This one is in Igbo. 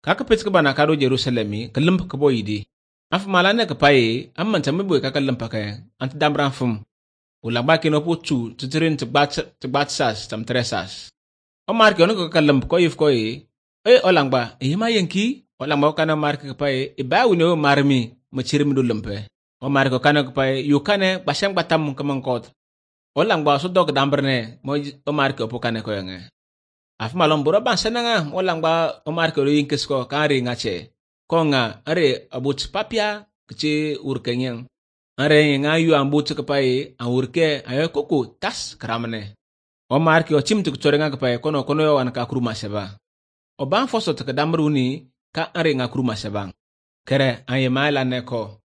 Kaka pet ka bana kado Jerusalemi ka limp ka boyidi. Af malane ka paye amman ta meboy ka limpa ka ant damran fum. Ulang ba kino po chu titirin tigbat sas tam tresas. O marke ono ka limp ko yif ko olang ba ma yenki olang ba kana marke ka paye iba wini o marmi machirim do limpe. O marke kana ka paye yukane basang batam ka mangkot. Olang ba so dog dambrne mo o marke opo kana ko yange. Af malom bura ban senanga olang ba o marke ro yinkes ko kanri ngache. Ko nga are abut papia kece urkenyang. Are nga yu ambut ka paye a urke ayo koko tas kramane. O marke o chim tuk chorenga ka paye kono yo an ka kruma seba. O ban foso ka damruni ka are nga kruma sebang. Kere aye maila ne ko